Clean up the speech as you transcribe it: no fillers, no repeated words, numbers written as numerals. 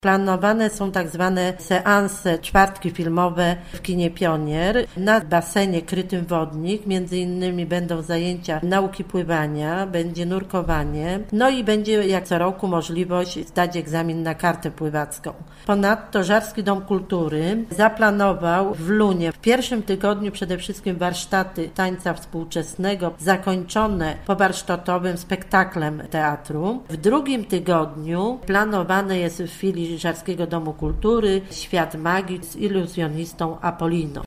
Planowane są tak zwane seanse, czwartki filmowe w kinie Pionier. Na basenie krytym Wodnik między innymi będą zajęcia nauki pływania, będzie nurkowanie, no i będzie jak co roku możliwość zdać egzamin na kartę pływacką. Ponadto Żarski Dom Kultury zaplanował w Lunie w pierwszym tygodniu przede wszystkim warsztaty tańca współczesnego zakończone powarsztatowym spektaklem teatru. W drugim tygodniu planowane jest w filii Żarskiego Domu Kultury Świat Magii z iluzjonistą Apoliną.